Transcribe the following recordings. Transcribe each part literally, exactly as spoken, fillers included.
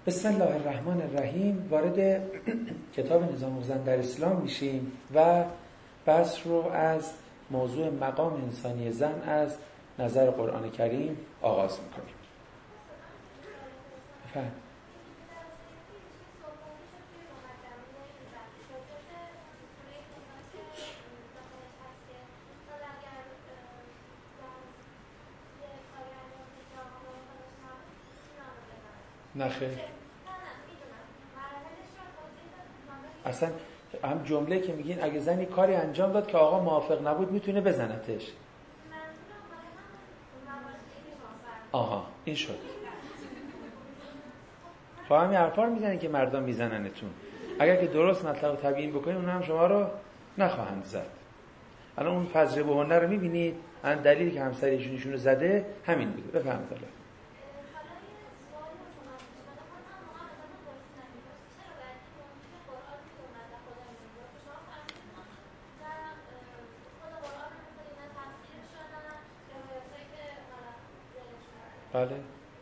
بسم الله الرحمن الرحیم. وارد کتاب نظام الزن در اسلام میشیم و بحث رو از موضوع مقام انسانی زن از نظر قرآن کریم آغاز میکنیم. بفرمایید. نخیر، اصلا هم جمله که میگین اگه زنی کاری انجام داد که آقا موافق نبود میتونه بزنتش. آها این شد. خب همین حرفا رو میزنی که مردم میزننتون. اگر که درست مطلب رو تبیین بکنید اون هم شما رو نخواهند زد. الان اون تجربه هنر رو میبینید، الان دلیلی که همسر ایشون ایشون رو زده همین بوده. بفهمید. بله.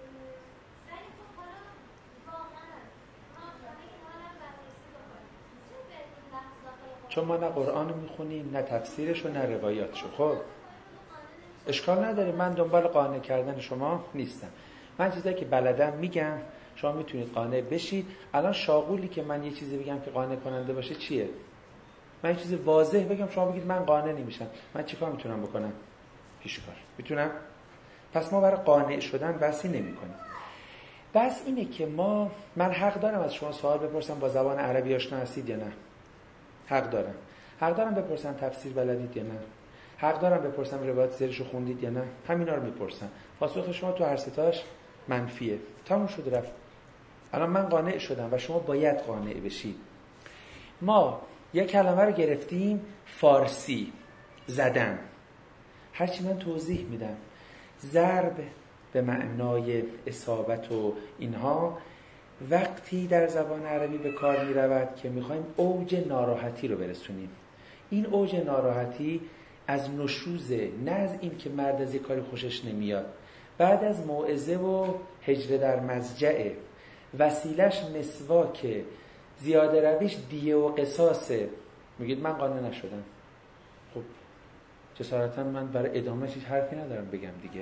چون ما نه قرآن رو میخونیم نه تفسیرش و نه روایاتشو. خب اشکال نداره، من دنبال قانع کردن شما نیستم. من چیزایی که بلدم میگم، شما میتونید قانع بشید. الان شاغولی که من یه چیزی بگم که قانع کننده باشه چیه؟ من یه چیز واضح بگم شما بگید من قانع نمیشم، من چیکار میتونم بکنم؟ هیچ کار میتونم؟ پس ما برای قانع شدن بحثی نمی کنیم. بس اینه که ما، من حق دارم از شما سوال بپرسم با زبان عربی آشنا هستید یا نه؟ حق دارم. حق دارم بپرسم تفسیر بلدید یا نه؟ حق دارم بپرسم روایت زیرشو خوندید یا نه؟ همینا رو میپرسم. پاسخ شما تو هر ستاش منفیه. تموم شد رفت. الان من قانع شدم و شما باید قانع بشید. ما یک کلمه رو گرفتیم، فارسی زدن. هرچی من توضیح میدم، ضرب به معنای اصابت و اینها وقتی در زبان عربی به کار می رود که می خواهیم اوج ناراحتی رو برسونیم. این اوج ناراحتی از نشوزه، نه از این که مرد از یک کاری خوشش نمیاد. بعد از موعظه و هجر در مضجعه، وسیلش مسواکه، زیاده رویش دیه و قصاصه. میگید من قانع نشدم. خب جسارتا من برای ادامه هیچ حرفی ندارم بگم دیگه.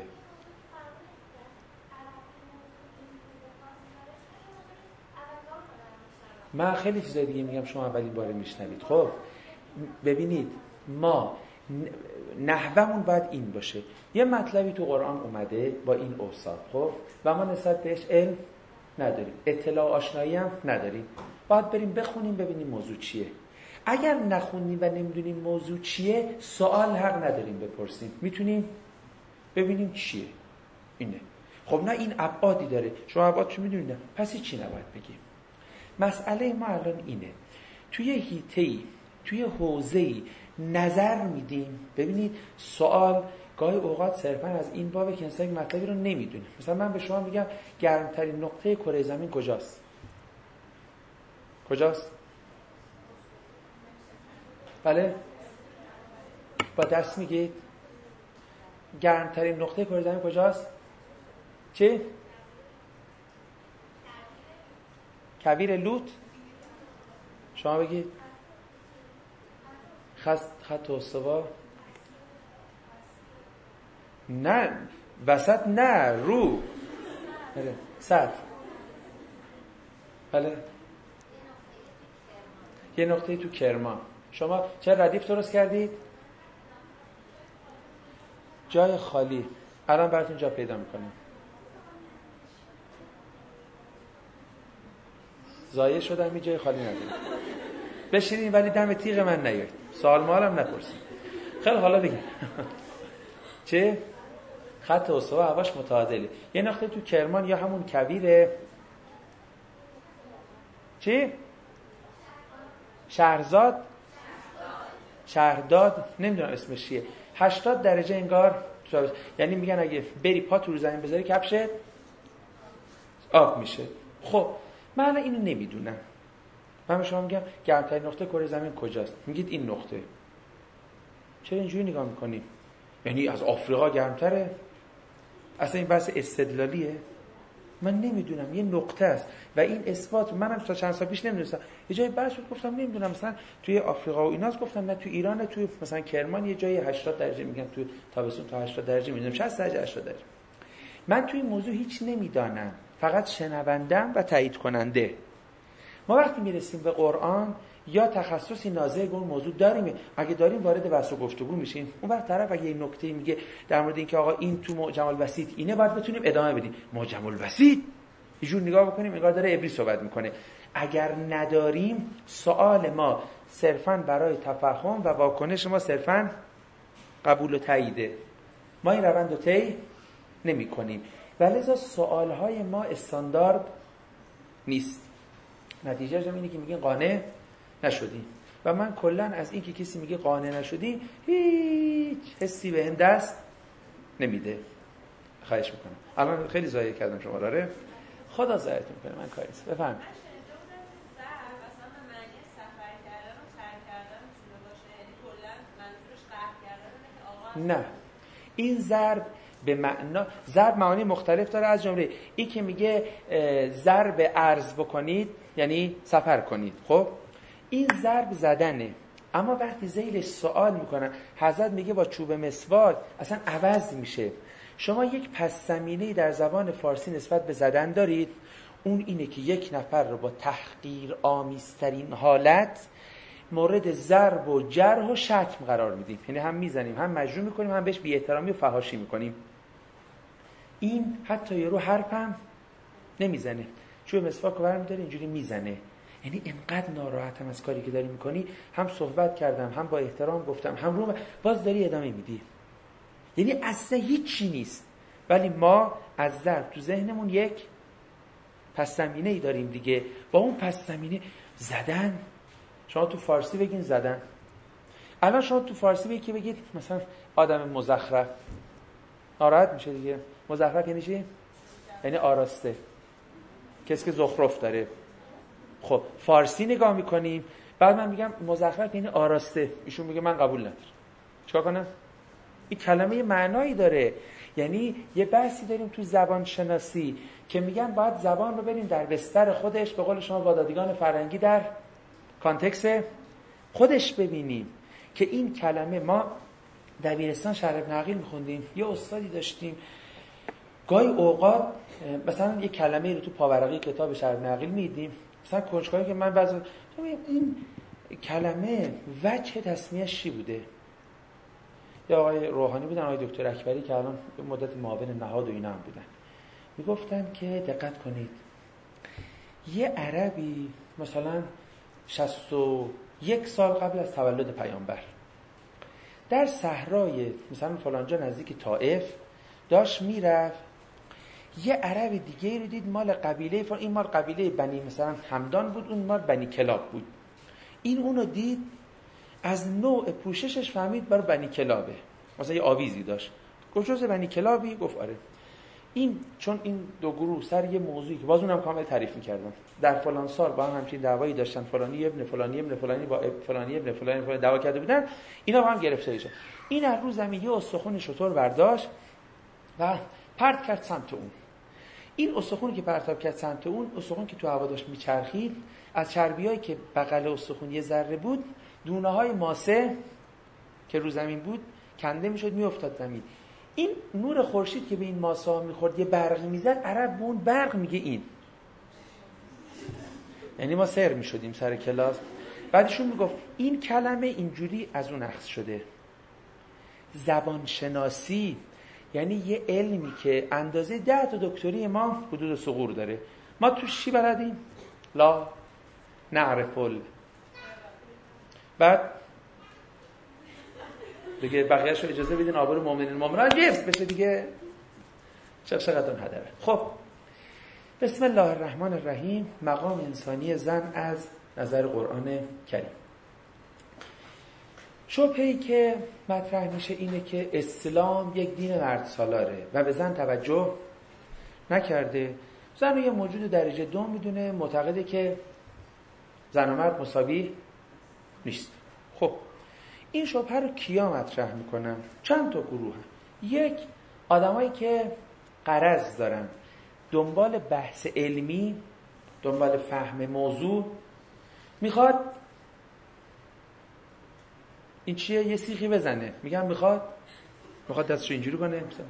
من خیلی چیزای دیگه میگم، شما اولین باره میشنوید. خب ببینید، ما نحومون باید این باشه. یه مطلبی تو قرآن اومده با این اوصاف، خب و ما نسبت بهش علم نداریم، اطلاع آشنایی هم نداریم. باید بریم بخونیم ببینیم موضوع چیه. اگر نخونیم و نمیدونیم موضوع چیه، سوال حق نداریم بپرسیم. میتونیم ببینیم چیه اینه. خب نه این ابعادی داره، شما ابعادشو میدونید، پس چی نباید بگیم. مسئله ما الان اینه، توی حیطه‌ای، توی حوزه‌ای نظر میدیم. ببینید سوال گاهی اوقات صرفا از این بابه که انسان مطلبی رو نمیدونه. مثلا من به شما میگم گرمترین نقطه کره زمین کجاست؟ کجاست؟ بله؟ با دست میگید گرمترین نقطه کره زمین کجاست؟ چی؟ کویر لوط. شما بگید خط خط استوا. نه وسط، نه رو. بله سطح. بله یه نقطه تو کرمان. شما چه ردیف درست کردید؟ جای خالی. الان براتون جا پیدا میکنم. ضایع شدم، می جای خالی نداریم. بشینین ولی دم تیغ من نیاید. سوال مالم نپرسید. خیلی حالا بگیم. چه؟ خط استوا هواش متعادله. یه نقطه تو کرمان یا همون کویره. چی؟ شهرزاد؟ شهرداد، نمیدونم اسمش چیه. هشتاد درجه انگار. یعنی میگن اگه بری پا تو رو زمین بذاری کفشت آب میشه. خب من اینو نمیدونم. من به شما میگم گرمترین نقطه کره زمین کجاست؟ میگید این نقطه. چرا اینجوری نگاه میکنیم؟ یعنی از آفریقا گرمتره؟ اصلا این بحث استدلالیه؟ من نمیدونم، یه نقطه است و این اثبات منم تا چند سال پیش نمیدونستم. یه جایی بحث بود گفتم نمیدونم، مثلا توی آفریقا و ایناست، گفتم نه توی ایران، نه توی مثلا کرمان یه جایی هشتاد درجه میگن، توی تابستون تا هشتاد درجه میدونم، شصت درجه هشتاد درجه. من توی این موضوع هیچ نمیدانم، فقط شنوندم و تایید کننده. ما وقتی میرسیم به قرآن یا تخصصی نازع به اون موضوع داریم، اگه داریم وارد بحث و گفتگو میشیم. اون وقت طرف اگه این نکته میگه در مورد اینکه آقا این تو معجم الوسیط اینه، باید بتونیم ادامه بدیم. معجم الوسیط یه جور نگاه بکنیم انگار داره عبری صحبت میکنه. اگر نداریم، سوال ما صرفاً برای تفهم و واکنش ما صرفاً قبول و تاییده. ما این روند رو طی نمی‌کنیم و لذا سوال‌های ما استاندارد نیست. نتیجهش اینه که میگین قانع نشدیم و من کلاً از این که کسی میگه قانع نشدیم هیچ حسی به این دست نمیده. خواهش میکنم. الان خیلی ضایع کردم شما داره. خدا ضایعتون کنه، من کاری نیست. بفهم. نه، این ضرب به معنا، ضرب معانی مختلف داره، از جمله این که میگه ضرب عرض بکنید یعنی سفر کنید. خب این ضرب زدنه، اما وقتی ذیل سوال میکنن حضرت میگه با چوب مسواک، اصلا عوض میشه. شما یک پس زمینه‌ای در زبان فارسی نسبت به زدن دارید، اون اینه که یک نفر رو با تحقیر آمیزترین حالت مورد ضرب و جرح و شتم قرار میدیم، یعنی هم میزنیم، هم مجروح میکنیم، هم بهش بی احترامی و فحاشی میکنیم. این حتی یه رو حرفم نمیزنه، چوب مسواک رو برمی‌داره اینجوری میزنه، یعنی انقدر ناراحتم از کاری که داری میکنی، هم صحبت کردم، هم با احترام گفتم، هم رو باز داری ادامه میدی، یعنی اصلا هیچی نیست. ولی ما از ضرب تو ذهنمون یک پس زمینه‌ای داریم دیگه، با اون پس زمینه زدن. شما تو فارسی بگین زدن، الان شما تو فارسی بگید که بگید مثلا آدم مزخرف، ناراحت میشه دیگه. مزخرف یعنی چی؟ یعنی آراسته، کسی که زخرف داره. خب فارسی نگاه میکنیم، بعد من میگم مزخرف یعنی آراسته، ایشون میگه من قبول ندارم، چیکار کنم؟ این کلمه معنایی داره. یعنی یه بحثی داریم تو زبان شناسی که میگن باید زبان رو بریم در بستر خودش، به قول شما وادادگان فرنگی در کانتکست خودش ببینیم که این کلمه، ما دبیرستان شرح ابن عقیل میخوندیم، یه استادی داشتیم گاهی اوقات مثلا یه کلمه رو تو پاورقی کتاب شرح ابن عقیل میدیم، مثلا کنجکاوی که من بعضی این کلمه وجه تسمیه‌اش چی بوده، یا آقای روحانی بودن، آقای دکتر اکبری که الان مدت معاون نهاد و اینا هم بودن، میگفتن که دقت کنید یه عربی مثلا شصت و یک سال قبل از تولد پیامبر در صحرای مثلا فلانجا نزدیک طائف داشت میرفت، یه عرب دیگه رو دید مال قبیله فلان، این مال قبیله بنی مثلا همدان بود، اون مال بنی کلاب بود. این اونو دید، از نوع پوششش فهمید برای بنی کلابه، مثلا یه آویزی داشت، گفت جز بنی کلابی؟ گفت آره. این چون این دو گروه سر یه موضوعی که باز اونم کامل تعریف می‌کردن، در فلان سال با هم همچین دعوایی داشتن، فلانی ابن فلانی ابن فلانی با فلانی ابن فلانی فلانی دعوا کرده بودن، اینا با هم گرفته میشن. این از رو زمین یه استخوان شتر برداشت و پرت کرد سمت اون. این استخوانی که پرتاب کرد سمت اون، استخوان که تو هوا داشت میچرخید، از چربیایی که بغل استخوان یه ذره بود، دونه‌های ماسه که رو زمین بود کنده میشد، میافتاد زمین. این نور خورشید که به این ماسه ها میخورد یه برق میزد، عرب به اون برق میگه این، یعنی ما سر میشدیم سر کلاس. بعدشون میگفت این کلمه اینجوری از اون اخذ شده. زبان شناسی یعنی یه علمی که اندازه ده تا دکتری ما حدود ثغور داره. ما توش چی بلدیم؟ لا نعرف ال بعد دیگه بقیه‌اش رو اجازه بدین آبرو مؤمنین مؤمنات حفظ بشه دیگه، چه چقدر اون هدره. خب بسم الله الرحمن الرحیم. مقام انسانی زن از نظر قرآن کریم. شبهه‌ای که مطرح میشه اینه که اسلام یک دین مرد سالاره و به زن توجه نکرده. زن رو یه موجود درجه دو میدونه، معتقده که زن و مرد مساوی نیست. خب این شبهه رو کیا مطرح میکنن؟ چند تا گروه هم. یک، آدمایی که غرض دارن، دنبال بحث علمی، دنبال فهم موضوع، میخواد این چیه یه سیخی بزنه، میگم میخواد میخواد دستشو اینجوری کنه، مثلا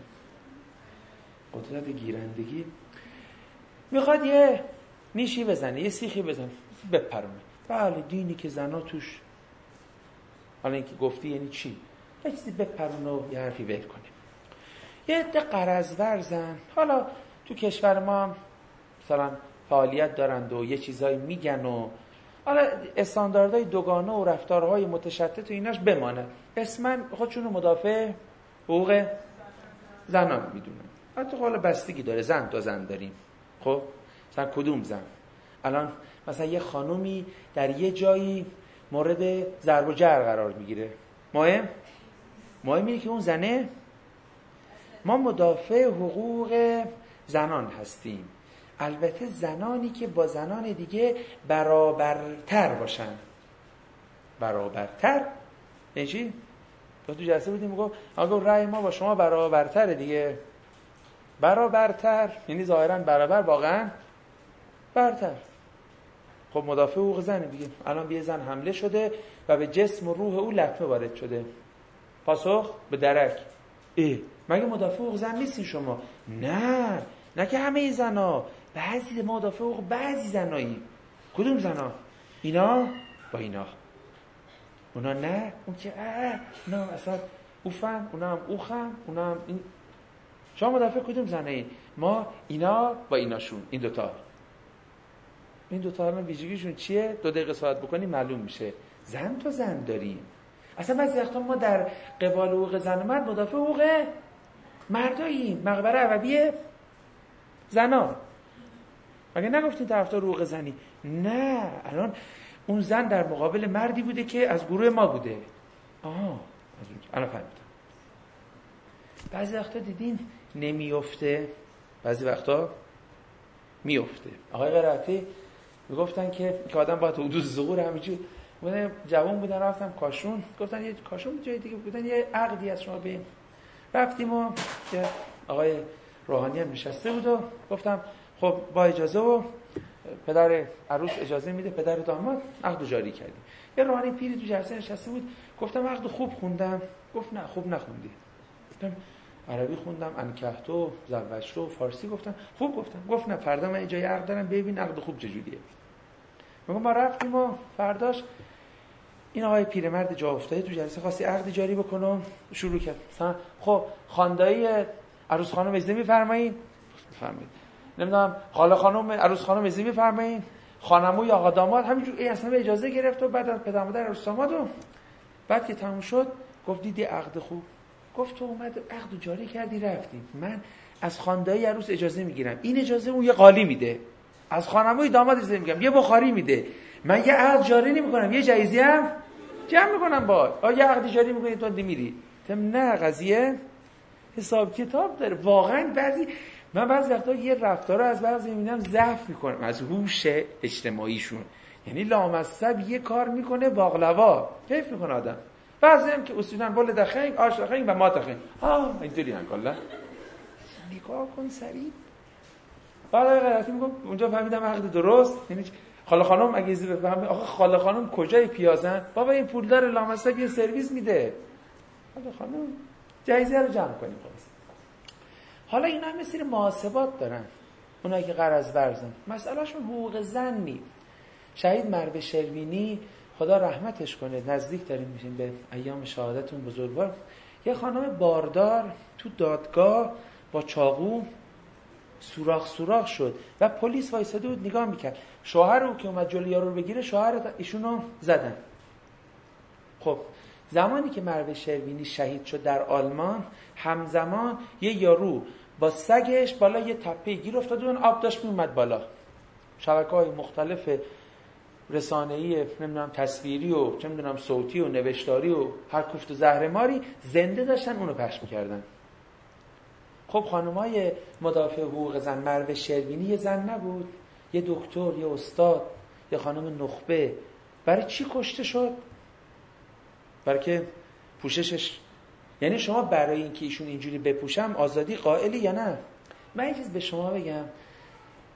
قدرت گیرندگی، میخواد یه نیشی بزنه، یه سیخی بزنه بپرونه. بله دینی که زنا توش، حالا اینکه گفتی یعنی چی؟ یه چیزی بپرونه و یه حرفی ول کنه. یه عده قرض ورزن، حالا تو کشور ما هم مثلا فعالیت دارند و یه چیزایی میگن و حالا استانداردهای دوگانه و رفتارهای متشتت و ایناش بمانه، اسمن خودشونو مدافع حقوق زنان میدونن. حتی حالا بستگی داره، زن تا زن داریم، خب مثلا کدوم زن؟ الان مثلا یه خانومی در یه جایی مورد ضرب و جرح قرار میگیره، مهم مهم اینه که اون زنه، ما مدافع حقوق زنان هستیم، البته زنانی که با زنان دیگه برابرتر باشن. برابرتر یعنی چی؟ تو تو جلسه بودیم میگم آقا رأی ما با شما برابرتره دیگه. برابرتر یعنی ظاهرا برابر، واقعا برتر. خب مدافع حقوق زنه دیگه. الان یه زن حمله شده و به جسم و روح او لطمه وارد شده، پاسخ به درک. ای مگه مدافع حقوق زن نیستین شما؟ نه نه که همه زنا، بعضی مدافع حقوق بعضی زنایی. کدوم زنا؟ اینا با اینا، اونا نه، اون که اه نه اصلا اوفن، اونا هم اوخم، اونا هم این. شما مدافع کدوم زنایی؟ ما اینا با ایناشون، این دوتا. این دوتا هم ویژگیشون چیه؟ دو دقیقه صحبت بکنی معلوم میشه. زن تو زن داریم. اصلا بعضی وقتا ما در قبال حقوق زن و مرد مدافع حقوق مرداییم. مقبره عربی زنا. مگه نگفتین طرفدار حقوق زنی؟ نه، الان اون زن در مقابل مردی بوده که از گروه ما بوده. آه الان فهمیدم. بعضی وقتا دیدین نمیفته، بعضی وقتا میفته. آقای قرائتی میگفتن که که آدم باید حدود ظهور همینجوری بودن، جوان بودن رفتم کاشون، گفتن یه کاشون جای دیگه بودن، یه عقدی از شما بیم. رفتیم و که آقای روحانی هم نشسته بود و گفتم خب با اجازه و پدر عروس اجازه میده، پدر داماد عقد جاری کردیم. یه روحانی پیری تو جلسه نشسته بود، گفتم عقد خوب خوندم؟ گفت نه خوب نخوندی. گفتم عربی خوندم، انکحتو، زوجتو، فارسی گفتم خوب گفتم. گفت نه فردا من جای عقد دارم، ببین عقد خوب چجوریه. میگم ما رفتیم و فرداش این آقای پیرمرد جا افتاده تو جلسه خواستی عقد جاری بکنم، شروع کرد مثلا خب خواندایی عروس خانم اجازه میفرمایید؟ فهمید. نمیدونم خاله خانم عروس خانم اجازه میفرمایید؟ خانموی آقا داماد همینجور ای اصلا اجازه گرفت و بعد پدر مادر عروس داماد و بعد که تموم شد گفت دیدی عقد خوب؟ گفت تو اومد عقد جاری کردی رفتیم، من از خواندایی عروس اجازه میگیرم، این اجازه اون یه قالی میده، از خانموی داماد اجازه میگم یه بخاری میده، من یه عقد جاری نمیکنم یه جایزه هم جمع میکنم با آ یه عقد جاری میکنی تو میری. نه قضیه حساب کتاب داره. واقعا بعضی من بعضی وقتا یه رفتارا از بعضی میبینم ضعف میکنم از هوش اجتماعیشون، یعنی لامصب یه کار میکنه باقلوا کیف میکنه آدم. بعضی هم که اصولا بول دخنگ آش دخنگ و ما دخنگ ها اینطوری ان کلا نگاه کن سریع. بعد غلطی میگم اونجا فهمیدم عقد درست، یعنی خاله خانم اگه ایزی بفهمه آخه خاله خانم کجای پیازن؟ بابا این پولدار لامصب یه سرویس میده، خاله خانم جایزه رو جمع کنیم خلاص. حالا اینا هم مثل محاسبات دارن، اونایی که قرض ورزن مسئلهشون حقوق زن نیست. شهید مروه شروینی خدا رحمتش کنه، نزدیک داریم میشیم به ایام شهادتون بزرگوار، یه خانم باردار تو دادگاه با چاقو سوراخ سوراخ شد و پلیس وایساده بود نگاه میکرد. شوهر او که اومد جلوی یارو رو بگیره شوهر ایشونو زدن. خب زمانی که مروه شروینی شهید شد در آلمان، همزمان یه یارو با سگش بالا یه تپه گیر افتاد و اون آب داشت میومد بالا. شبکه‌های مختلف رسانه‌ای نمیدونم تصویری و چه میدونم صوتی و نوشتاری و هر کوفت و زهرماری زنده داشتن اونو پخش میکردن. خب خانمای مدافع حقوق زن، مروه شروینی یه زن نبود، یه دکتر، یه استاد، یه خانم نخبه، برای چی کشته شد؟ برای که پوششش، یعنی شما برای اینکه ایشون اینجوری بپوشم آزادی قائلی یا نه؟ من یه چیز به شما بگم،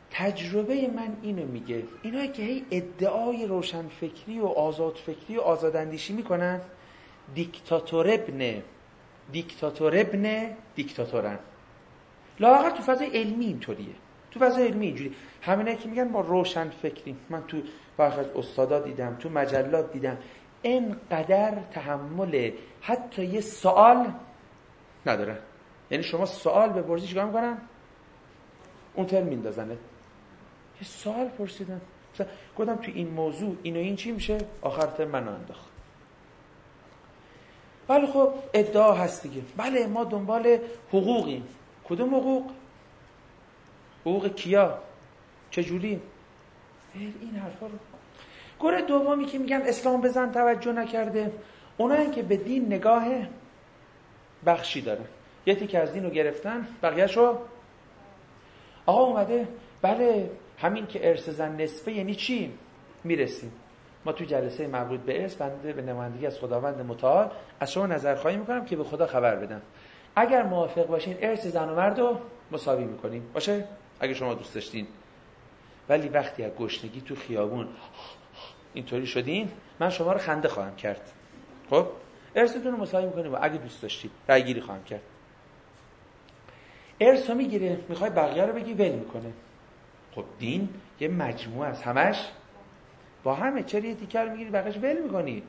تجربه من اینو میگه، اینایی که هی ادعای روشنفکری و آزادفکری و آزاداندیشی میکنن، دیکتاتور ابن دیکتاتور ابن دیکتاتورن. لااقل تو فضای علمی اینطوریه، تو فضای علمی اینجوری. همینایی که میگن ما روشنفکریم، من تو برخی از استادا دیدم، تو مجلات دیدم، اینقدر تحمل حتی یه سوال ندارن. یعنی شما سوال بپرسی چیکار میکنن؟ اون ترم میندازنه. یه سوال پرسیدم، مثلا گفتم تو این موضوع این و این چی میشه؟ آخر ترم منو انداخت. بله خب ادعا هست دیگه. بله ما دنبال حقوقیم. کدوم حقوق؟ حقوق کیا؟ چجوری؟ این حرفا رو. گروه دومی که میگن اسلام بزن توجه نکرده، اونایی که به دین نگاه بخشی دارن، یه تیکه از دین رو گرفتن، بقیه‌شو آقا اومده بله همین که ارث زن نصفه یعنی چی؟ میرسیم. ما تو جلسه مربوط به ارث بنده به نمایندگی از خداوند متعال از شما نظرخواهی میکنم که به خدا خبر بدم. اگر موافق باشین ارث زن و مرد رو مساوی میکنیم، باشه؟ اگه شما دوست داشتین. ولی وقتی از گشنگی تو خیابون اینطوری شدین، من شما رو خنده خواهم کرد. خب ارثتون رو مساوی میکنیم و اگه دوست داشتید رای گیری خواهم کرد. ارث رو میگیره، میخوای بقیه رو بگی ول میکنه. خب دین یه مجموعه است، همش با همه، چرا یه تیکه رو میگیری بقیه‌اش ول میکنی؟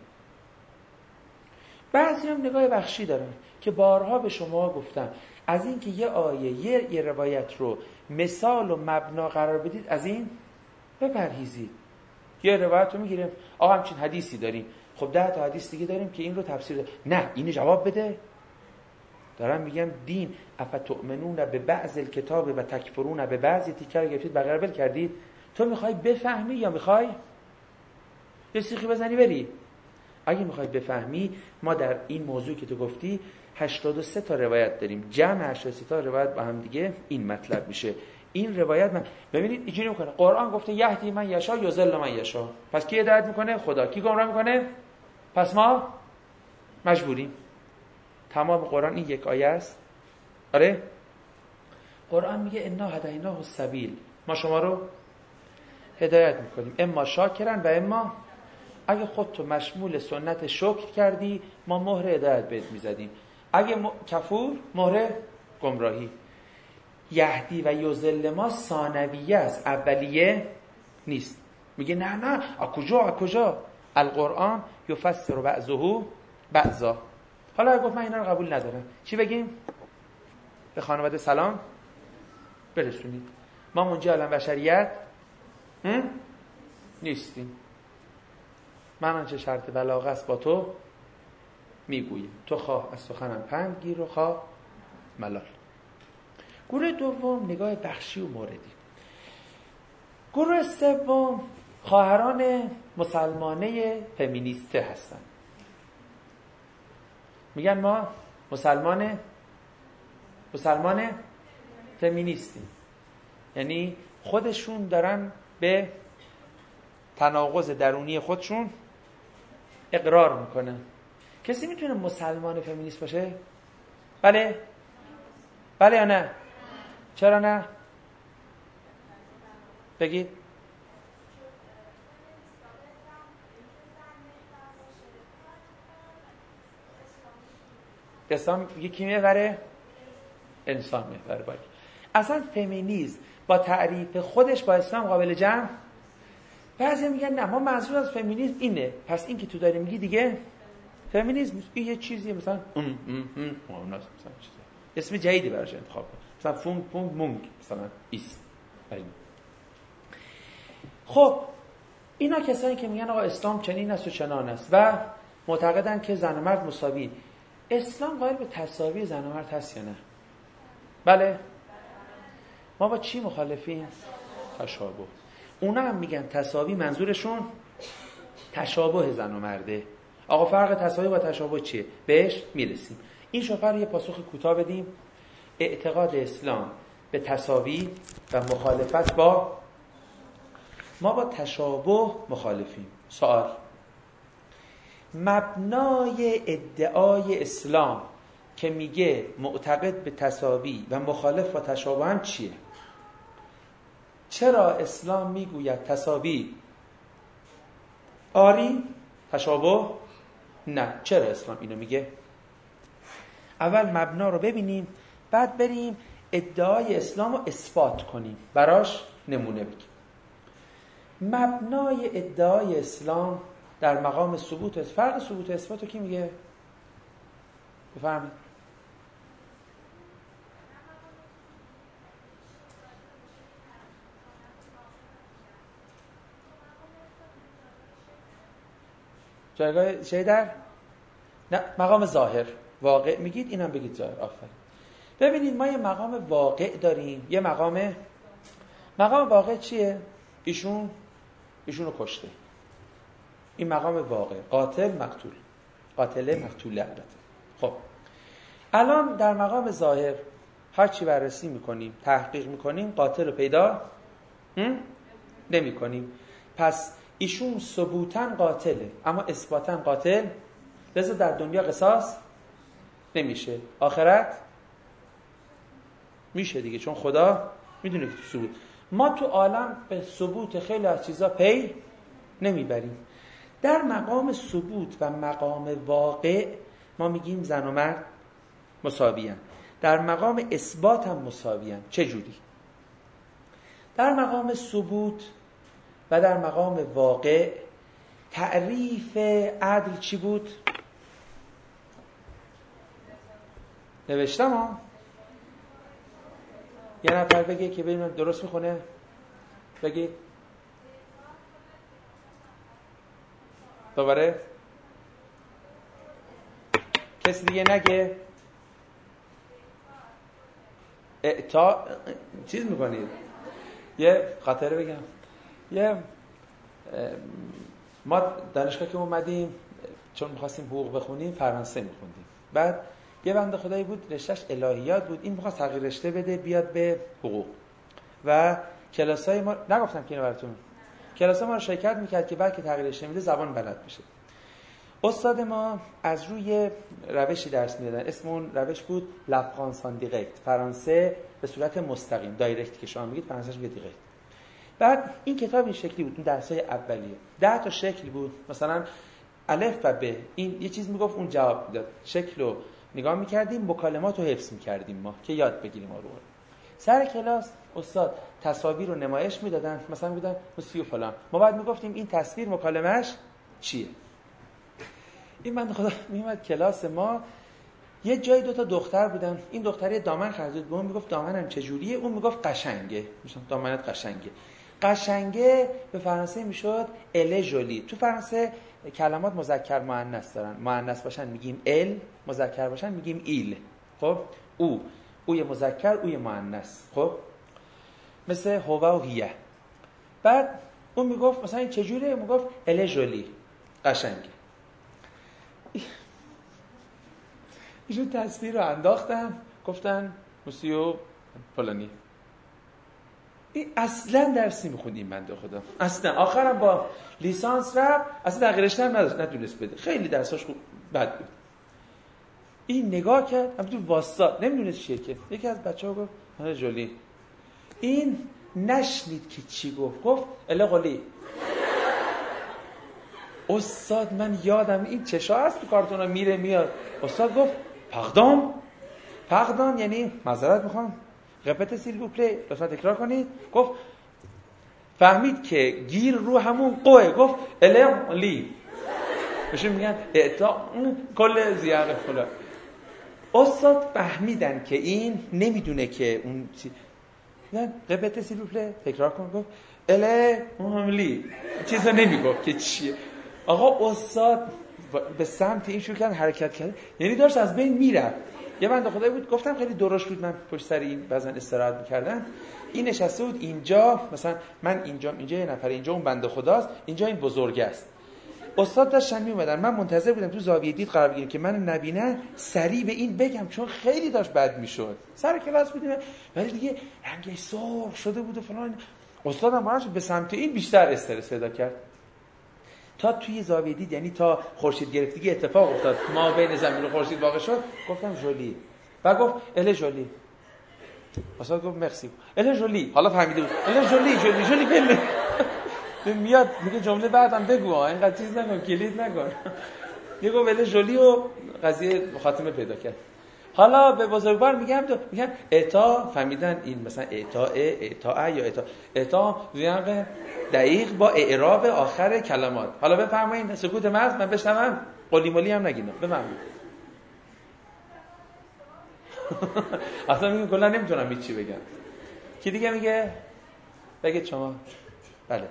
بعضی هم نگاه بخشی دارن که بارها به شما گفتم از این که یه آیه یه, یه روایت رو مثال و مبنا قرار بدید از این بپرهیزید. یه روایت رو میگیریم آقا همچین حدیثی داریم، خب ده تا حدیث دیگه داریم که این رو تفسیر ده. نه اینو جواب بده. دارم میگم دین افتؤمنون به بعض الکتاب و تکفرون به بعضی تیکه رو گرفتید بقیه رو ول کردید. تو میخوای بفهمی یا میخوای یه سیخی بزنی بری؟ اگه میخوای بفهمی، ما در این موضوع که تو گفتی هشتاد و سه تا روایت داریم، جمع هشتاد و سه تا روایت با هم دیگه این مطلب میشه. این روایت من ببینید اینجوری میکنه، قرآن گفته یهدی من یشا یضل من یشا، پس کی هدایت میکنه؟ خدا. کی گمراه میکنه؟ پس ما مجبوریم. تمام قرآن این یک آیه است. آره قرآن میگه انا هدیناه السبیل، ما شما رو هدایت میکنیم، اما شاکرن و اما، اگه خودتو مشمول سنت شکر کردی ما مهر هدایت بهت میزدیم، اگه م... کفور مهر گمراهی. یهدی و یضل ما ثانویه است، اولیه نیست. میگه نه نه اکجا اکجا القرآن یفسر بعضه بعضا. حالا گفت من اینا رو قبول ندارم، چی بگیم؟ به خانواده سلام برسونید. ما منجی عالم بشریت نیستیم. من آنچه شرط بلاغه است با تو میگویم، تو خواه از سخنم پند گیر و خواه ملال. گروه دوم نگاه بخشی و موردی. گروه سوم خواهران مسلمانه فمینیسته هستن. میگن ما مسلمان مسلمان فمینیستیم، یعنی خودشون دارن به تناقض درونی خودشون اقرار میکنن. کسی میتونه مسلمان فمینیست باشه؟ بله؟ بله یا نه؟ چرا نه؟ بگید. اسلام یکی میبره؟ انسان میبره. باید اصلا فمینیسم با تعریف خودش با اسلام قابل جمع؟ بعضی میگن نه ما منظور از فمینیسم اینه، پس این که تو داری میگی دیگه فمینیسم این یه چیزیه، مثلا ام ام ام مثلا اسم جدیدی براش انتخاب کن، مثلا فونگ فونگ مونگ مثلا ایس. خب اینا کسایی که میگن آقا اسلام چنین است و چنان است و معتقدن که زن و مرد مساوی. اسلام قائل به تساوی زن و مرد هست یا نه؟ بله. ما با چی مخالفیم؟ تشابه. اونا هم میگن تساوی، منظورشون تشابه زن و مرده. آقا فرق تساوی با تشابه چیه؟ بهش میرسیم. این شوفر یه پاسخ کوتاه بدیم. اعتقاد اسلام به تساوی و مخالفت با، ما با تشابه مخالفیم. سوال: مبنای ادعای اسلام که میگه معتقد به تساوی و مخالف با تشابه هم چیه؟ چرا اسلام میگوید تساوی آری تشابه نه؟ چرا اسلام اینو میگه؟ اول مبنا رو ببینیم، بعد بریم ادعای اسلام رو اثبات کنیم، براش نمونه بگیم. مبنای ادعای اسلام در مقام ثبوت، فرق ثبوت و اثبات رو کی میگه؟ بفرمایید. جایگاه چه در؟ نه، مقام ظاهر. واقع میگید، اینم بگید ظاهر. آفرین. ببینید ما یه مقام واقع داریم، یه مقام مقام واقع چیه؟ ایشون ایشونو کشته. این مقام واقع، قاتل مقتول، قاتله مقتوله. البته خب الان در مقام ظاهر هر چی بررسی میکنیم، تحقیق میکنیم، قاتل رو پیدا نمی کنیم. پس ایشون ثبوتاً قاتله اما اثباتاً قاتل، لذا در دنیا قصاص نمیشه، آخرت میشه دیگه، چون خدا میدونه که تو ثبوت. ما تو عالم به ثبوت خیلی از چیزا پی نمیبریم. در مقام ثبوت و مقام واقع ما میگیم زن و مرد مساویان، در مقام اثبات هم مساویان. چه جوری؟ در مقام ثبوت و در مقام واقع تعریف عدل چی بود؟ نوشتم ها؟ یه نفر بگه که ببینم درست میخونه، بگه دوباره، کسی دیگه نگه. اعطا چیز میکنید. یه خاطره بگم، یه ما دانشگاه که اومدیم چون میخواستیم حقوق بخونیم فرانسه میخوندیم، بعد یه بنده خدایی بود رشتهش الهیات بود، این میخواست تغییر رشته بده بیاد به حقوق و کلاسای ما، نگفتم که اینو براتون، کلاسای ما رو شرکت میکرد که بعد که تغییر رشته میده زبان بلد بشه. استاد ما از روی روشی درس میدادن، اسم اون روش بود لا فرانس ان دیرکت، فرانسه به صورت مستقیم، دایرکت که شما میگید فرانسهش میگه دیرکت. بعد این کتاب این شکلی بود، این درسای اولیه ده تا شکل بود، مثلا الف و ب، این یه چیز میگفت اون جواب میداد، شکلو نگاه میکردیم، مکالمات رو حفظ میکردیم ما که یاد بگیریم. ما رو سر کلاس استاد تصاویر رو نمایش میدادن، مثلا میگفتن مسیو فلان، ما بعد میگفتیم این تصویر مکالمه‌اش چیه. این بنده خدا میومد کلاس ما، یه جای دو تا دختر بودن، این دختری دامن خرید بود، اون میگفت دامنم چجوریه، اون میگفت قشنگه، میگم دامنت قشنگه. قشنگه به فرانسه میشد ال جولی. تو فرانسه کلمات مذکر مؤنث دارن، مؤنث باشن میگیم ال، مذکر باشن میگیم ایل. خب او اوی مذکر، اوی مؤنث. خب مثل هو و هیه. بعد اون میگفت مثلا این چجوریه، میگفت ال جولی، قشنگه. ایشون تصویر رو انداختن، گفتن مسیو فلانی. این اصلا درسی میخوندیم بنده خدا، اصلا آخرم با لیسانس رفت، اصلا تغییرش هم نداشت، نتونست بده، خیلی درساش خوب بد بود. این نگاه کرد، همونطور واسطا نمیدونست چیه که یکی از بچه‌ها گفت من جولی. این نشنید که چی گفت، گفت اله قلی. استاد من یادم این چشا هست تو کارتونا میره میاد، استاد گفت پاردون. پاردون یعنی معذرت میخوام، رپت سیل بو پلی، لطفا تکرار کنید. گفت فهمید که گیر رو همون قوه، گفت اله لی. بهشون میگن اعطا کل زیاده فلان. استاد فهمیدن که این نمیدونه که اون چی، نه رپت سیل بو پلی، تکرار کن. گفت اله لی، چیزا نمیگفت که چیه. آقا استاد به سمت این شروع کرد حرکت کرد، یعنی داشت از بین میرفت. یه بنده خدایی بود، گفتم خیلی درشت بود، من پشت سر این بعضن استراحت میکردم، این نشسته بود اینجا، مثلا من اینجا، اینجا یه نفر، اینجا اون بنده خداست، اینجا این بزرگ است. استاد داشتن میومدن، من منتظر بودم تو زاویه دید قرار بگیرم که من نبینه، سریع به این بگم، چون خیلی داشت بد میشد. سر کلاس بودیم ولی دیگه رنگش سرخ شده بود و فلان. استادم براش به سمت این بیشتر استرس پیدا کرد. تا توی زاویه دید، یعنی تا خورشید گرفتگی اتفاق افتاد، ما بین زمین و خورشید واقع شد، گفتم جولی. و گفت ال جولی. استاد گفت مرسی. اله جولی، حالا فهمیده بود. اله جولی جولی جولی بله. میاد میگه جمله بعدم بگو، اینقدر چیز نکن، کلید نکن. یه گفت اله جولی و قضیه خاتمه پیدا کرد. حالا به بزرگوار میگم میگن اعطا، فهمیدن این مثلا اعطا اعطا یا اعطا اعطا زیانق دقیق با اعراب آخر کلمات. حالا بفرمایید سکوت محض من بشنوم، قلی ملی هم نگینم. بفرمایید. اصلا میگم کلا نمیتونم هیچ چی بگم. کی دیگه میگه؟ بگید شما. بله.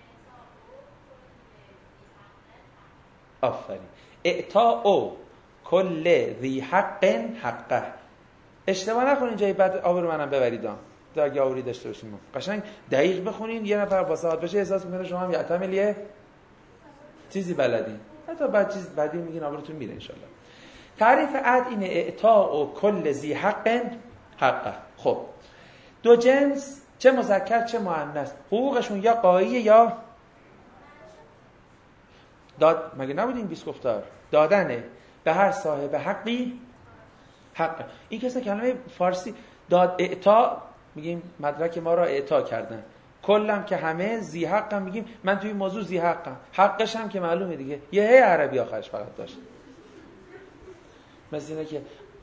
آفرین. اعطا او کل ذی حق حقه. اشتباه نکنین جای بعد آبرو منم ببریدم. اگه آوری داشته باشیم قشنگ دقیق بخونین. یه نفر با سواد بشه احساس میکنه شما هم یعتملیه چیزی بلدین، حتی بعد چیز بعدی میگین آبروتون میره ان شاء الله. تعریف عد اینه اعطاء و کل ذی حق حقه. خب دو جنس چه مذکر چه مؤنث حقوقشون یا قاییه یا داد. مگه نبودین بیست گفتار دادنه به هر صاحب حقی حق. این کسی کلمه فارسی داد اعطا میگیم مدرک ما را اعطا کردن، کلم که همه ذی حقم میگیم من توی موضوع ذی حقم، حقش هم که معلومه دیگه یه هی عربی آخرش فقط داشت. مثل اینه که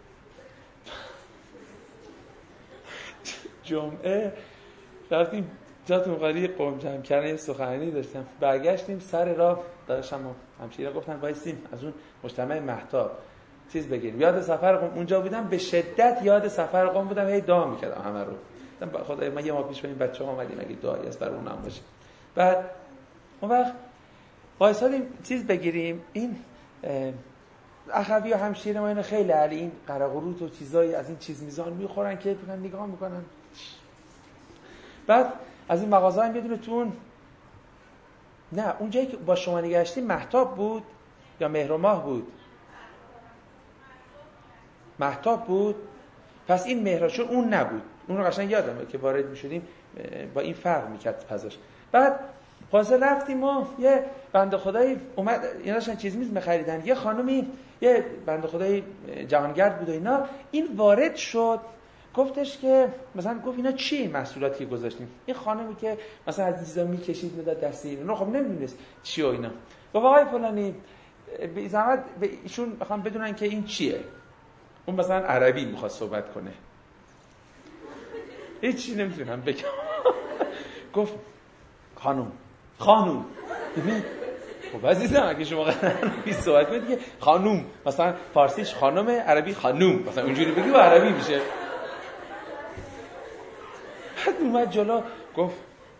جمعه رفتیم جات مقالی قوم جمع کردن یه سخنرانی داشتم، برگشتیم سر راه داشتم همشیرا گفتن وایسیم از اون مجتمع مهتاب چیز بگیریم یاد سفر قوم. اونجا بودم به شدت یاد سفر قوم بودم، هی دعا میکردم همه رو. خدای من یه ما پیش بریم بچه‌ها اومدین اگه دعایی است برای اونم باشه. بعد اون وقت وایسادیم چیز بگیریم، این اخوی و همشیره ما اینو خیلی علی این قرقروت و چیزایی از این چیز میزان میخورن که فکر نگاه میکنن. بعد از این مغازه هم یه دونه تون نه اونجایی که با شما نگشتیم مهتاب بود یا مهر و ماه بود؟ مهتاب بود. پس این مهراشون اون نبود، اون رو قشنگ یادمه که وارد میشدیم با این فرق میکرد پزش. بعد خلاصه رفتیم و یه بنده خدایی اومد اینا داشتن چیز میز می‌خریدن، یه خانومی یه بنده خدایی جهانگرد بود و اینا، این وارد شد گفتش که مثلا گفت اینا چیه محصولاتی که گذاشتیم؟ این خانمی که مثلا از چیزا میکشید میداد دست اینا، خب نمیدونست چیه اینا. گفت آقای فلانی به زحمت به ایشون میخوام بدونن که این چیه. اون مثلا عربی میخواد صحبت کنه، هیچی نمیتونم بگم. گفت خانم خانم خب عزیزم اگه شما عربی صحبت کنید دیگه خانم، مثلا فارسیش خانم، عربی خانم، مثلا اونجوری بگی با عربی میشه. بعد اومد جلو گفت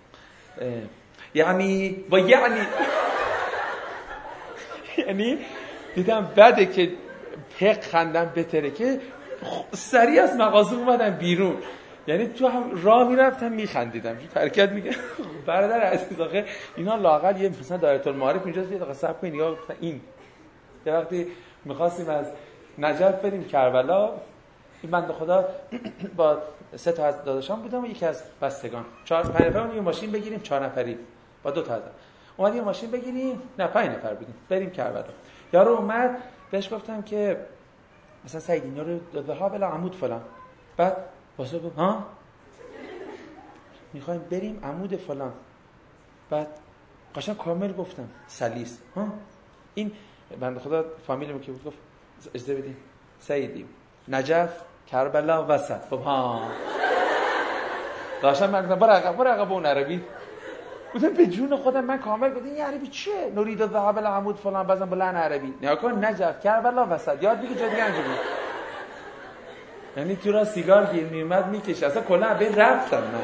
یعنی با یعنی یعنی دیدم بده که پق خندم بتره که سریع از مغازه اومدم بیرون، یعنی تو هم راه میرفتم میخندیدم حرکت میگه برادر عزیز آخه اینا لااقل یه مثلا دایره المعارف اینجاست یه دقیقه صبر کنید نگاه این. یه وقتی می‌خواستیم از نجف بریم کربلا، این بنده خدا با سه تا از داداشان بودم و یکی از بستگان، چهار پنج نفر یه ماشین بگیریم، چهار نفری با دو تا از اومدیم یه ماشین بگیریم، نه پنج نفر بودیم بریم کربلا. یارو اومد بهش گفتم که مثلا سعید اینا رو داده ها بلا عمود فلان. بعد واسه گفت ها میخوایم بریم عمود فلان. بعد قشنگ کامل گفتم سلیس ها. این بنده خدا فامیلمون که بود گفت اجازه بدین سعیدی نجف کربلا وسط. خب ها داشتم من برو عقب برو عقب اون عربی بودم به جون خودم من کامل گفتم این عربی چیه؟ نورید الذهاب العمود فلان بازم بلند عربی نیا کن نجف کربلا وسط یاد بگی جا دیگه انجام. یعنی تو را سیگار گیر میومد میکشه اصلا کلا به رفتم من.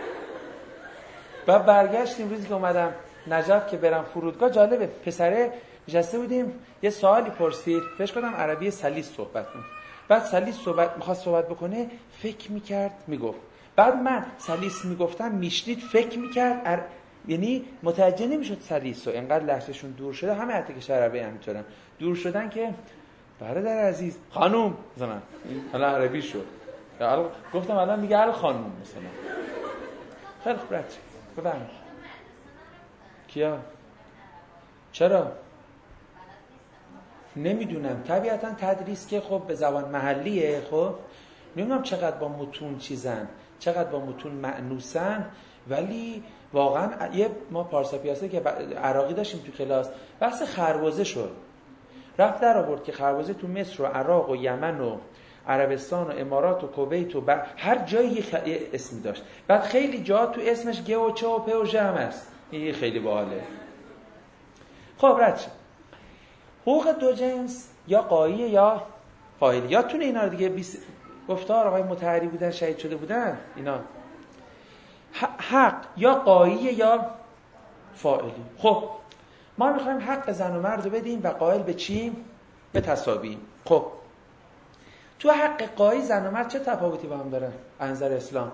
بعد برگشتیم روزی که اومدم نجف که برم فرودگاه، جالبه پسره نشسته بودیم یه سوالی پرسید بهش گفتم عربی سلیس صحبت کن. بعد سلیس صحبت می‌خواست صحبت بکنه فکر میکرد میگفت، بعد من سلیس میگفتم میشنید فکر میکرد ار... یعنی متوجه نمیشد سلیس و اینقدر لحظهشون دور شده. همه حتی که عربی هم میتونن دور شدن که برادر عزیز خانوم مثلا حالا عربی شد گفتم الان میگه ال خانوم مثلا. خیلی خوب رد بفهم کیا چرا نمیدونم. طبیعتا تدریس که خب به زبان محلیه، خب نمیدونم چقدر با متون چیزن، چقدر با متون مأنوسن، ولی واقعا یه ما پارسا پیاسه که عراقی داشتیم تو کلاس، بحث خربزه شد، رفت در آورد که خربزه تو مصر و عراق و یمن و عربستان و امارات و کویت و ب... هر جایی خ... اسمی داشت. بعد خیلی جا تو اسمش گ و چ و پ و ژ هم هست. این خیلی باحاله. خب رد شد. حقوق دو جنس یا قاییه یا فاعلی. یادتونه اینا رو دیگه بیس... گفتار آقای مطهری بودن، شهید شده بودن اینا. حق یا قاییه یا فاعلی. خب ما میخوایم حق زن و مرد رو بدیم و قائل به چی؟ به تساوی. خب تو حق قایی زن و مرد چه تفاوتی با هم دارن از نظر اسلام؟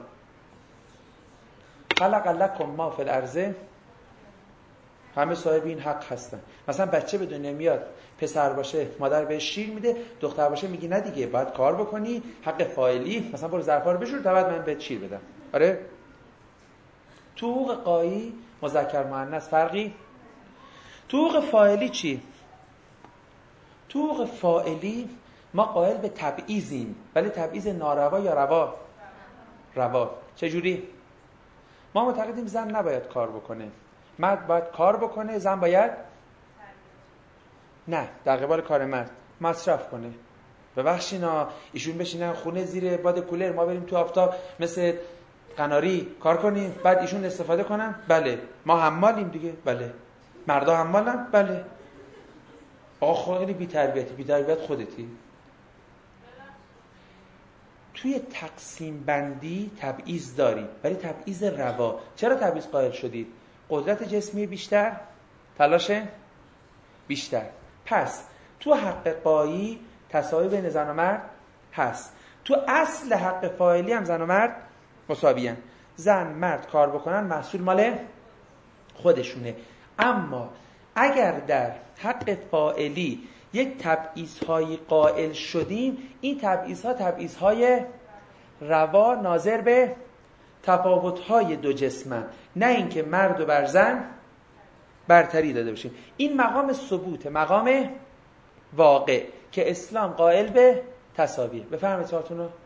خلق لکم ما فی الارض، همه صاحب این حق هستن. مثلا بچه به دنیا میاد، پسر باشه مادر بهش شیر میده، دختر باشه میگی نه دیگه باید کار بکنی، حق فاعلی، مثلا برو ظرفا رو بشور تا بعد من بهت شیر بدم. آره تو حقوق قایی مذکر مؤنث فرقی. تو حقوق فاعلی چی؟ تو حقوق فاعلی ما قائل به تبعیضیم، ولی تبعیض ناروا یا روا؟ روا. چجوری؟ ما معتقدیم زن نباید کار بکنه، مرد باید کار بکنه، زن باید نه در قبال کار مرد مصرف کنه. ببخشینا ایشون بشینن خونه زیر باد کولر، ما بریم تو آفتاب مثل قناری کار کنیم، بعد ایشون استفاده کنن؟ بله. ما حمالیم دیگه؟ بله. مردا حمالن؟ بله. آخه خیلی بی تربیتی. بی تربیت خودتی. توی تقسیم بندی تبعیض دارید، ولی تبعیض روا. چرا تبعیض قائل شدید؟ قدرت جسمی بیشتر، تلاش بیشتر. پس تو حق قایی تساوی بین زن و مرد هست. تو اصل حق فاعلی هم زن و مرد مساویان. زن مرد کار بکنن محصول مال خودشونه. اما اگر در حق فاعلی یک تبعیض‌هایی قائل شدیم، این تبعیض‌ها تبعیض‌های روا ناظر به تفاوت‌های دو جسمن، نه اینکه مرد و بر زن برتری داده باشیم. این مقام ثبوت، مقام واقع که اسلام قائل به تساویه. بفرمایید سوالتون رو.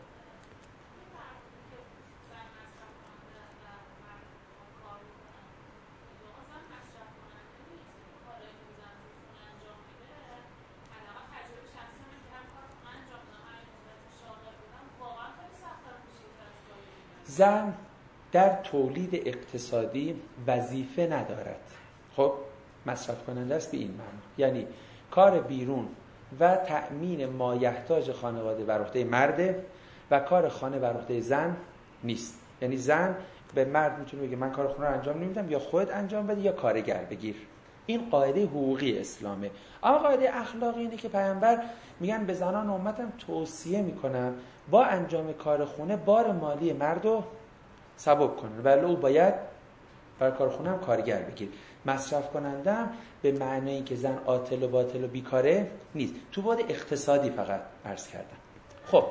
زن در تولید اقتصادی وظیفه ندارد. خب مصرف کننده است به این معنی، یعنی کار بیرون و تأمین مایحتاج خانواده بر عهده مرده و کار خانه بر عهده زن نیست. یعنی زن به مرد میتونه بگه من کار خونه رو انجام نمیدم، یا خود انجام بده یا کارگر بگیر. این قاعده حقوقی اسلامه. اما قاعده اخلاقی اینه که پیامبر میگن به زنان امتم توصیه میکنم با انجام کار خونه بار مالی مردو سبب کنن، ولی او باید برای کار خونه هم کارگر بگیر. مصرف کنندم به معنی این که زن عاطل و باطل و بیکاره نیست. تو بعد اقتصادی فقط عرض کردم. خب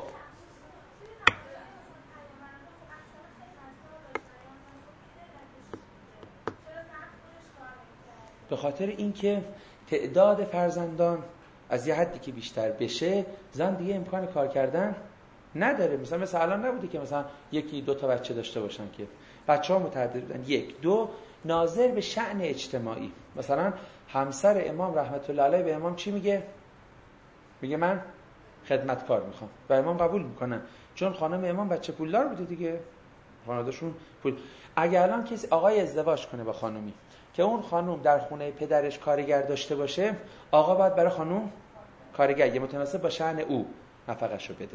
به خاطر اینکه تعداد فرزندان از یه حدی که بیشتر بشه، زن دیگه امکان کار کردن نداره. مثلا مثلا الان نبوده که مثلا یکی دو تا بچه داشته باشن، که بچه‌ها متعدد بودن. یک دو ناظر به شأن اجتماعی. مثلا همسر امام رحمت الله علیه به امام چی میگه؟ میگه من خدمتکار میخوام و امام قبول میکنن، چون خانم امام بچه پولدار بوده دیگه، خانواده‌شون پول. اگه الان کسی آقای ازدواج کنه با خانومی که اون خانوم در خونه پدرش کارگر داشته باشه، آقا باید برای خانوم کارگر یه متناسب با شأن او نفقه‌شو بده.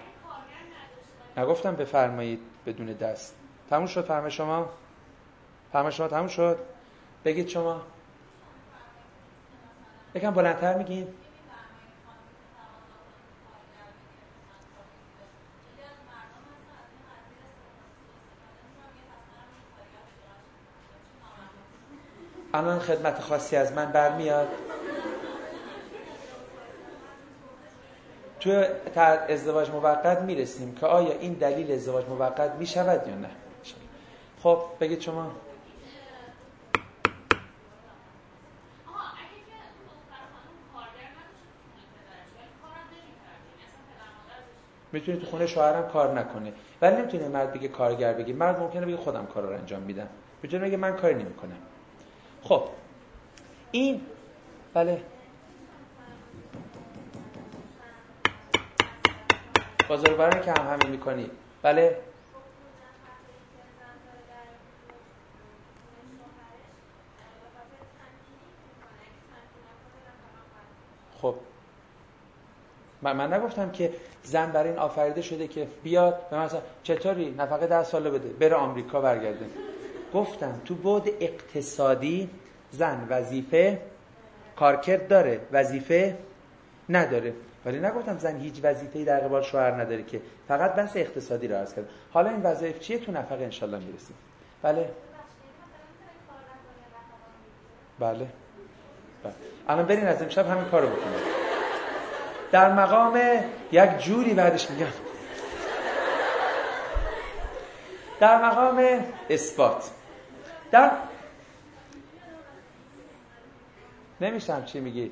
نگفتم بفرمایید بدون دست. تموم شد فرمای شما؟ فرمای شما تموم شد؟ بگید شما. یکم بلندتر میگین. الان خدمت خاصی از من برمیاد. توی ازدواج موقت میرسیم که آیا این دلیل ازدواج موقت میشود یا نه. خب بگید شما. میتونه تو خونه شوهرم کار نکنه، ولی نمیتونه مرد بگه کارگر بگه. مرد ممکنه بگه خودم کارا رو انجام میدم، میتونه بگه من کاری نمیکنم. خب این بله بزرگوارانی که هم همین میکنی. بله خب من, من نگفتم که زن برای این آفریده شده که بیاد به مثلا چطوری نفقه ده ساله بده بره آمریکا برگرده. گفتم تو بعد اقتصادی زن وظیفه کارکرد داره، وظیفه نداره، ولی نگفتم زن هیچ وظیفه‌ای در قبال شوهر نداره که، فقط بحث اقتصادی رو عرض کردم. حالا این وظایف چیه تو نفقه انشالله میرسیم. بله بله بله الان برین از امشب همین کارو بکنید. در مقام یک جوری بعدش میگم در مقام اثبات در نمیشم چی میگی؟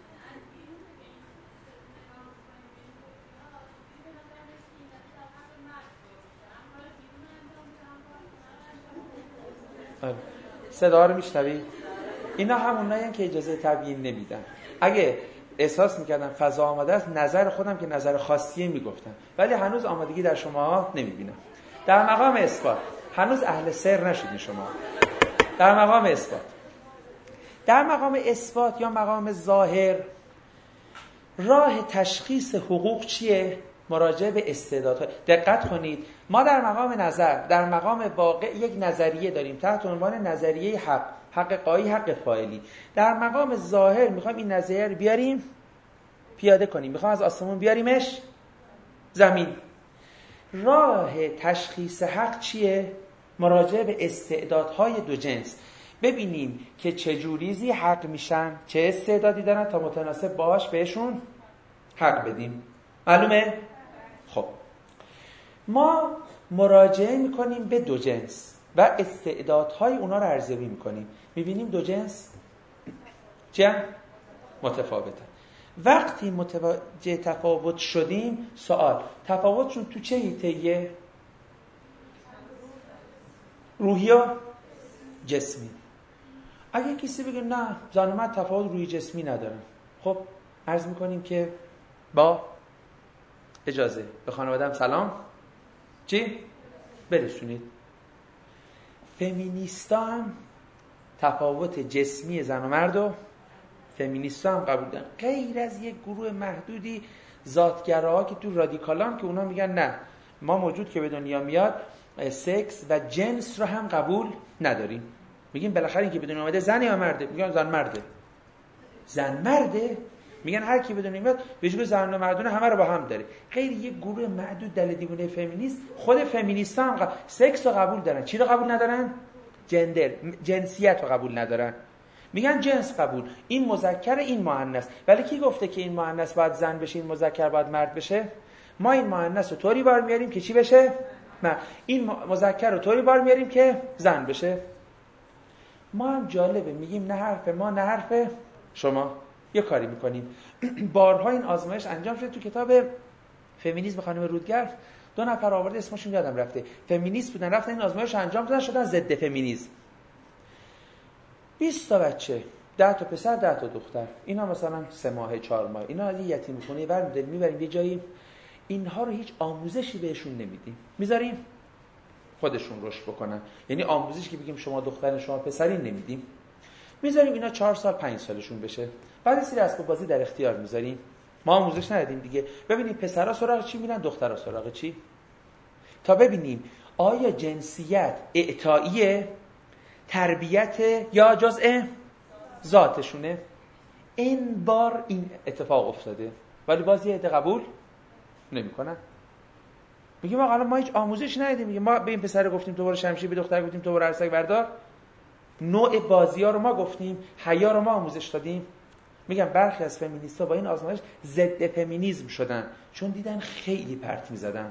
صدا رو میشنوی؟ اینا همونایی که اجازه تبیین نمیدن. اگه احساس میکردم فضا آماده است، نظر خودم که نظر خاصیه میگفتم، ولی هنوز آمادگی در شما نمیبینم. در مقام اثبات هنوز اهل سر نشدین شما. در مقام اثبات در مقام اثبات یا مقام ظاهر، راه تشخیص حقوق چیه؟ مراجعه به استعدادها. دقت کنید، ما در مقام نظر، در مقام واقع یک نظریه داریم تحت عنوان نظریه حق، حق قایی، حق فاعلی. در مقام ظاهر میخوایم این نظریه رو بیاریم پیاده کنیم، میخوایم از آسمون بیاریمش زمین. راه تشخیص حق چیه؟ مراجعه به استعدادهای دو جنس، ببینیم که چه جوریزی حق میشن، چه استعدادی دارن تا متناسب باش بهشون حق بدیم. معلومه؟ خب ما مراجعه میکنیم به دو جنس و استعدادهای اونا رو ارزیابی میکنیم، میبینیم دو جنس چه؟ متفاوتن. وقتی متوجه تفاوت شدیم، سوال تفاوتشون تو چه حیطه‌ایه؟ روحی و جسمی. اگه کسی بگه نه زن و مرد تفاوت روحی جسمی ندارن، خب عرض میکنیم که با اجازه به خانواده‌ام سلام چی؟ برسونید. فمینیستا هم تفاوت جسمی زن و مرد و فمینیستا هم قبول دارن، غیر از یک گروه محدودی ذاتگراها که تو رادیکالان که اونا میگن نه ما موجود که به دنیا میاد سکس و جنس رو هم قبول نداریم. میگیم بالاخره این که به دنیا اومده زن یا مرده؟ میگن زن مرده. زن مرده؟ میگن هر کی به دنیا میاد وجود زن و مردونه همه رو با هم داره. غیر یک گروه محدود دل دیوونه فمینیست، خود فمینیستا هم قبول. سکس رو قبول دارن، چی رو قبول ندارن؟ جندر، جنسیت رو قبول ندارن. میگن جنس قبول، این مذکر این مؤنث. ولی کی گفته که این مؤنث باید زن بشه، این مذکر باید مرد بشه؟ ما این مؤنث رو طوری بار میاریم که چی بشه؟ نه، این مذکر رو طوری بار میاریم که زن بشه. ما هم جالبه میگیم نه حرف ما نه حرف شما. یه کاری میکنیم، بارها این آزمایش انجام شده تو کتاب فمینیسم خانم رودگر، دو نفر آورده اسمشون یادم رفته، فمینیست بودن رفتن این آزمایش انجام دادن شدن ضد فمینیسم. بیست تا بچه، ده تا پسر ده تا دختر، اینا مثلا سه ماه چهار ماه، اینا از یتیم خونه برمی‌داریم میبریم یه جایی، اینها رو هیچ آموزشی بهشون نمیدیم، میذاریم خودشون رشد بکنن. یعنی آموزشی که بگیم شما دختر شما پسرین نمیدیم، میذاریم اینا چهار سال پنج سالشون بشه، بعد سری اسباب بازی در اختیار میذاریم. ما آموزش ندادیم دیگه. ببینیم پسرا سراغ چی میرن، دخترا سراغ چی، تا ببینیم آیا جنسیت اعطاییه، تربیت یا جزء ذاتشونه. این بار این اتفاق افتاده ولی باز یه عده قبول نمیکنن. میگیم آقا ما هیچ آموزش ندادیم، میگیم ما به این پسر گفتیم تو برو شمشیر، به دختر گفتیم تو برو عرصک بردار، نوع بازی‌ها رو ما گفتیم، حیا رو ما آموزش دادیم. میگم برخی از فمینیست‌ها با این آزمایش ضد فمینیسم شدن چون دیدن خیلی پرت می‌زدن.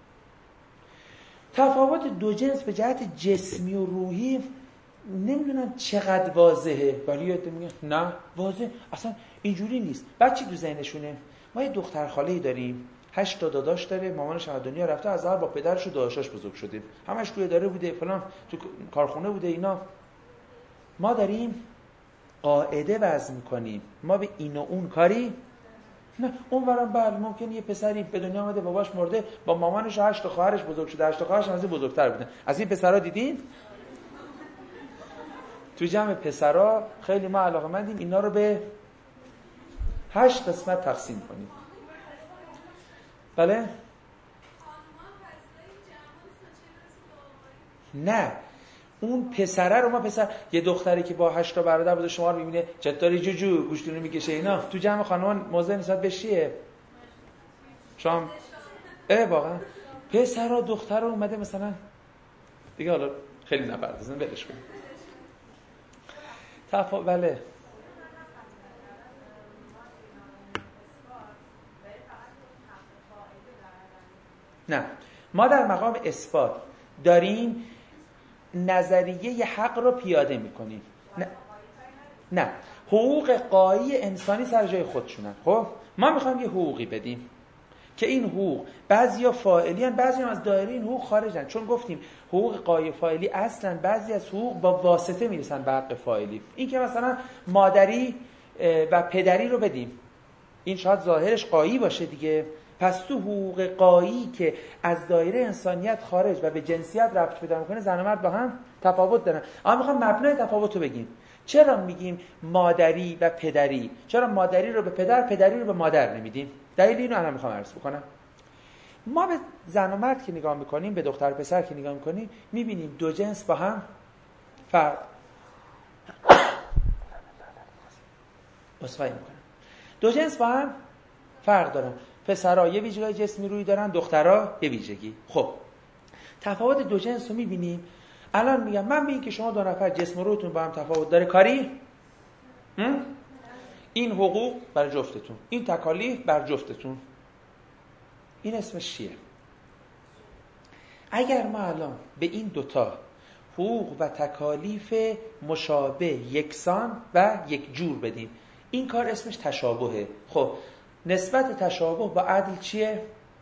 تفاوت دو جنس به جهت جسمی و روحی نمیدونم چقدر واضحه، ولی یاد میگن نه واضح اصلا اینجوری نیست. بعد چی تو ذهنشونه؟ ما یه دختر خاله‌ای داریم هشت تا داداش داره، مامانش از دنیا رفته، از اول با پدرش و داداشاش بزرگ شده، همش توی اداره بوده، فلان تو کارخونه بوده اینا. ما داریم قاعده وضع میکنیم، ما به این و اون کاری نه. اون برام بله ممکنه یه پسری به دنیا اومده باباش مرده، با مامانش و هشت تا خواهرش بزرگ شده، هشت تا خواهرش از این بزرگتر بودن. از این پسرا دیدین؟ تو جمع پسرا خیلی ما علاقه‌مندیم اینا رو به هشت قسمت تقسیم کنیم. بله؟ نه اون پسره رو ما پسر یه دختری که با هشت تا برادر بوده شما رو میبینه چطوری جوجو گوشتونو میکشه اینا، تو جمع خانمان موضع نسبت به چیه؟ شام اه واقعا پسرا دخترا اومده مثلا دیگه حالا خیلی نپردازیم ولش کنیم. تفا بله نه ما در مقام اثبات داریم نظریه حق رو پیاده میکنیم. نه نه حقوق قایی انسانی سر جای خودشونن. خب ما میخوایم یه حقوقی بدیم که این حقوق بعضیا فاعلی ان، بعضی هم از دایره این حقوق خارجن. چون گفتیم حقوق قایی فاعلی اصلا بعضی از حقوق با واسطه میرسن به حق فاعلی. این که مثلا مادری و پدری رو بدیم، این شاید ظاهرش قایی باشه دیگه، پس تو حقوق قایی که از دایره انسانیت خارج و به جنسیت ربط پیدا میکنه زن و مرد با هم تفاوت دارن. اما میخوام مبنای تفاوت رو بگیم. چرا میگیم مادری و پدری؟ چرا مادری رو به پدر، پدری رو به مادر نمیدیم؟ دلیل اینو الان میخوام عرض بکنم. ما به زن و مرد که نگاه میکنیم، به دختر و پسر که نگاه میکنیم، میبینیم دو جنس با هم فرق اصفایی میکنن. دو جنس با هم فرق دارن. پسرها یه ویژگی جسمی روی دارن، دخترها یه ویژگی. خب تفاوت دو جنس رو میبینیم. الان میگم من به این که شما دو نفر جسم روتون با هم تفاوت داره کاری؟ این حقوق بر جفتتون، این تکالیف بر جفتتون، این اسمش چیه؟ اگر ما الان به این دوتا حقوق و تکالیف مشابه، یکسان و یک جور بدیم، این کار اسمش تشابهه. خب نسبت تشابه با عدل چیه؟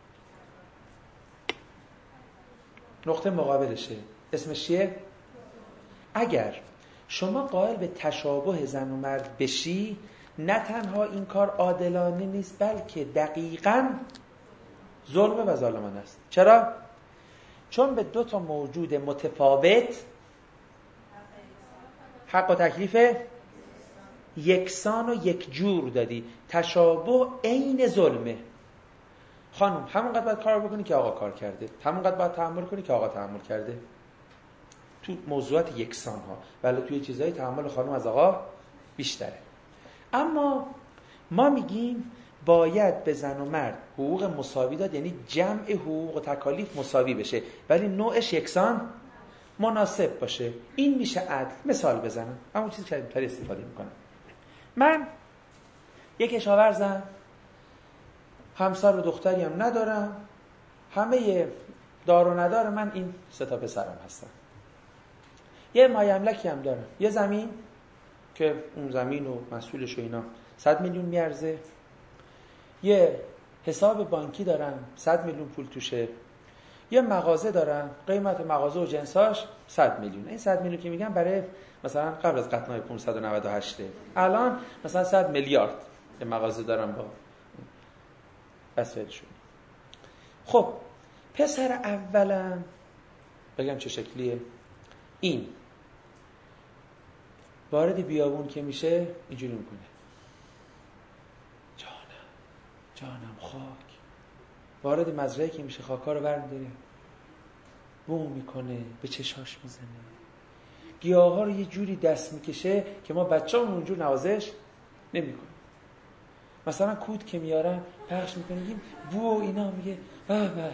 نقطه مقابلشه، اسمش چیه؟ اگر شما قائل به تشابه زن و مرد بشی، نه تنها این کار عادلانه نیست بلکه دقیقاً ظلم و ظالمانه است. چرا؟ چون به دو تا موجود متفاوت حق و تکلیف یکسان و یک جور دادی. تشابه عین ظلمه. خانم همونقدر باید کار بکنی که آقا کار کرده، همونقدر باید تحمل کنی که آقا تحمل کرده، تو موضوعات یکسان ها، ولی توی چیزهای تحمل خانم از آقا بیشتره. اما ما میگیم باید به زن و مرد حقوق مساوی داد، یعنی جمع حقوق و تکالیف مساوی بشه ولی نوعش یکسان مناسب باشه. این میشه عدل. مثال بزنم، همون چیزی که اینطوری استفاده میکنم. من یک کشاورزم، همسر و دختری هم ندارم، همه دار و ندار من این سه تا پسرم هستن. یه مایملکی هم دارم، یه زمین که اون زمین و مسئولش و اینا صد میلیون میارزه، یه حساب بانکی دارم صد میلیون پول توشه، یه مغازه دارم قیمت مغازه و جنساش صد میلیون. این صد میلیون که میگم برای مثلا قبل از قطعنای پانصد و نود و هشت، الان مثلا صد میلیارد یه مغازه دارم با وسایلشون. خب پسر اولم بگم چه شکلیه؟ این وارد بیابون که میشه اینجوری میکنه، جانم جانم خاک. وارد مزرعه که میشه خاکا رو برمی‌داره، بوم میکنه، به چشاش میزنه، گیاه ها رو یه جوری دست میکشه که ما بچه‌مون اونجور نوازش نمیکنه. مثلا کود که میارن پخش میکنیم بو اینا، میگه به به.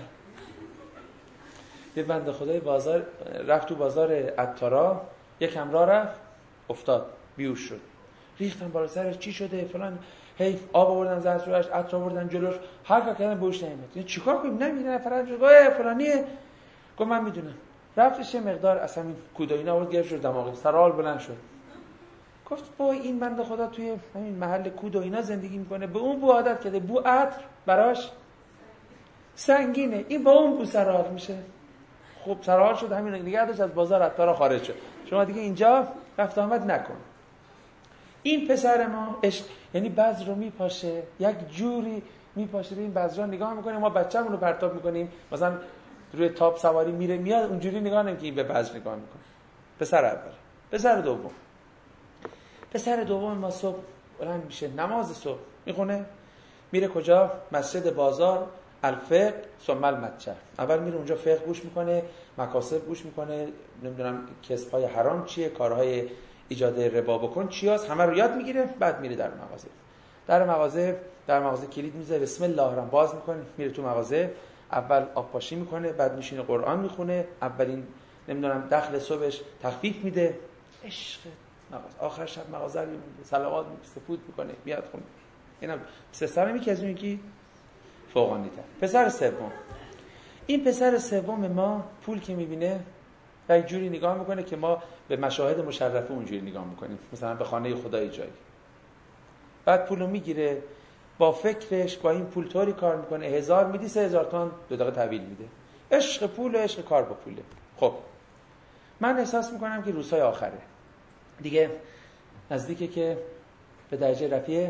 یه بنده خدای بازار رفت تو بازار عطارا، یکم راه رفت افتاد بیهوش شد، ریختن بالا سرش چی شده فلان، هی آب آوردن زرد روش، عطر آوردن جلوش، هر کار کردن بهش نمیاد. این چیکار کنیم؟ نمیدونه فرض گفت فلانیه، گفت من میدونم. رفتش یه مقدار اصلا این کوداینا آورد گرفت شد دماغی، سرال بلند شد. گفت با این بنده خدا توی همین محل کود و اینا زندگی میکنه، به اون بو عادت کرده، بو عطر براش سنگینه. این با اون بو سرحال میشه. خب سرحال شد، همین نگه داشت، از بازار عطارا خارج شد. شما دیگه اینجا رفت آمد نکن. این پسر ما اش... یعنی بذر رو میپاشه، یک جوری میپاشه، این بذرا نگاه میکنه، ما بچه‌مون رو پرتاب میکنیم، مثلا روی تاپ سواری میره میاد، اونجوری نگاه نمیکنه که این به بذر نگاه میکنه. پسر اول. پسر دوم. پسر دوم ما صبح بلند میشه، نماز صبح میخونه، میره کجا؟ مسجد بازار، الفقه ثم المتجر. اول میره اونجا فقه گوش میکنه، مکاسب گوش میکنه، نمیدونم کسب‌های حرام چیه، کارهای ایجاد ربا بکن چی هست، همه رو یاد میگیره. بعد میره در مغازه. در مغازه در مغازه کلید میذاره، بسم الله الرحمن باز میکنه، میره تو مغازه، اول آب پاشی میکنه، بعد میشینه قرآن میخونه، اولین نمیدونم دخل صبحش تخفیف میده، عشق مغازه. آخر شب مغازه رو میبنده، صلوات سفود میکنه، میاد خونه. اینا سه سال میگه از اون یکی فوقانی تر. پسر سوم. این پسر سوم ما پول که میبینه یک جوری نگاه میکنه که ما به مشاهد مشرفه اونجوری نگاه میکنیم، مثلا به خانه خدای جایی. بعد پولو میگیره، با فکرش با این پول طوری کار میکنه، هزار میدی سه هزار تومان دو دقیقه تحویل میده. عشق پول، عشق کار با پوله. خب من احساس میکنم که روزهای آخره دیگه نزدیکه که به درجه رفیع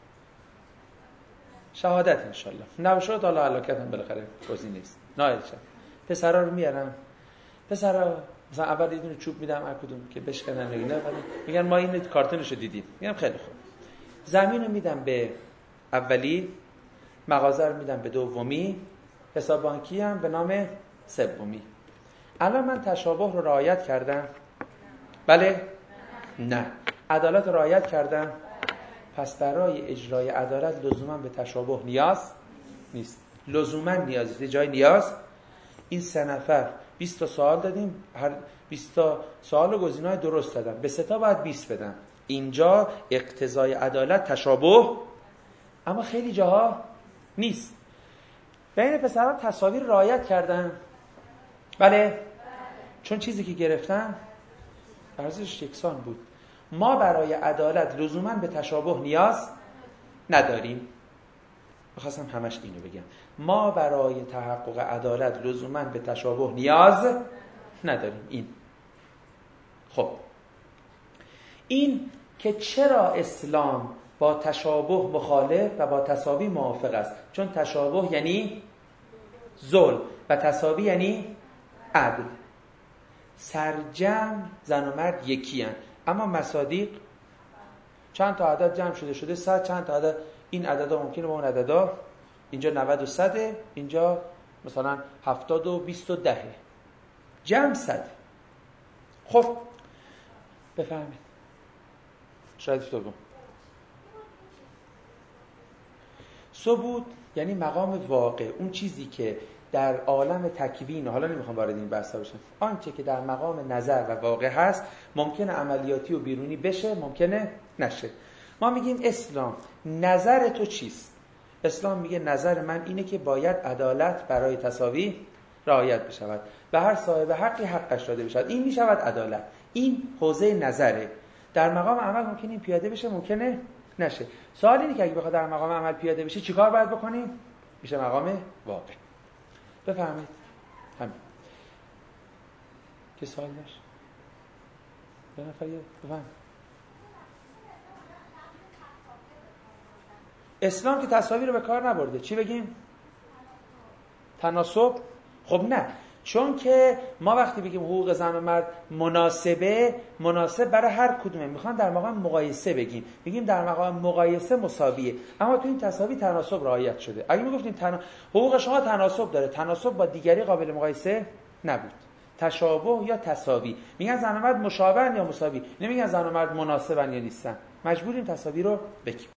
شهادت انشالله نباشد، حالا هلاکت هم بالاخره گزینه نیست. نایل شد. پسرا رو میارم، پسرا مثلا اول یه دونه چوب میدم هر کدوم که بشکنن اینا، میگن ما این کارتونشو دیدیم، میگم خیلی خوب. زمینو میدم به اولی، مغازه رو میدم به دومی، حساب بانکی هم به نام سومی. الان من تشابه رو رعایت کردم؟ بله؟ نه. عدالت رو رعایت کردم؟ پس برای اجرای عدالت لزوما به تشابه نیاز نیست. لزوما نیاز نیست. جای نیاز این سه نفر بیست تا سوال دادیم، هر بیست تا سوال و گزینه‌های درست دادم، به سه تا باید بیست بدم. اینجا اقتضای عدالت تشابه، اما خیلی جاها نیست. بین پسران تصاویر رعایت کردن؟ بله؟ چون چیزی که گرفتن ارزش یکسان بود. ما برای عدالت لزوما به تشابه نیاز نداریم. می‌خواستم همش اینو بگم. ما برای تحقق عدالت لزوما به تشابه نیاز نداریم. این خب این که چرا اسلام با تشابه مخالف و با تساوی موافق است؟ چون تشابه یعنی ظلم و تساوی یعنی عدل. سرجم زن و مرد یکی هن. اما مصادیق چند تا عدد جمع شده شده صد، چند تا عدد، این عددا ممکنه با اون عددا اینجا نود و صده، اینجا مثلا هفتاد و بیست و دهه، جمع صد. خب بفهمید شاید دوم ثبوت یعنی مقام واقع، اون چیزی که در عالم تکوین، حالا نمیخوام وارد این بحثا بشم، آنچه که در مقام نظر و واقع هست ممکنه عملیاتی و بیرونی بشه، ممکنه نشه. ما میگیم اسلام نظر تو چیست؟ اسلام میگه نظر من اینه که باید عدالت برای تساوی رعایت بشود، به هر صاحب حقی حقش داده بشود. این میشود عدالت. این حوزه نظره. در مقام عمل ممکنه این پیاده بشه، ممکنه نشه. سوال اینه که اگه بخواد در مقام عمل پیاده بشه چیکار باید بکنیم؟ میشه مقام واقع. بفهمید؟ همین. که سوال داشت؟ به نفر یه بفهم. اسلام که تساوی رو به کار نبرده. چی بگیم؟ تناسب؟ خب نه، چون که ما وقتی بگیم حقوق زن و مرد مناسبه، مناسب برای هر کدومه. میخوان در مقام مقایسه بگیم، بگیم در مقام مقایسه مساویه، اما تو این تساوی تناسب رعایت شده. اگه میگفتیم تنا... حقوق شما تناسب داره، تناسب با دیگری قابل مقایسه نبود. تشابه یا تساوی. میگن زن و مرد مشابهن یا مساوی، نمیگن زن و مرد مناسبن یا نیستن. مجبوریم تساوی رو بگیم.